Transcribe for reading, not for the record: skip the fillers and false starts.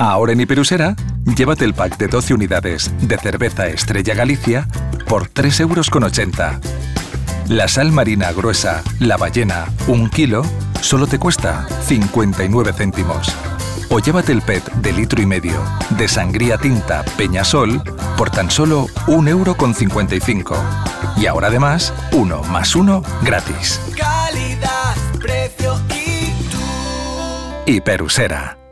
Ahora en Hiperusera, llévate el pack de 12 unidades de cerveza Estrella Galicia por 3,80 €. La sal marina gruesa, la ballena, 1 kilo, solo te cuesta 59 céntimos. O llévate el PET de 1,5 litros de sangría tinta Peñasol por tan solo 1,55 €. Y ahora además, 1 + 1 gratis. Calidad, precio y tú. Hiperusera.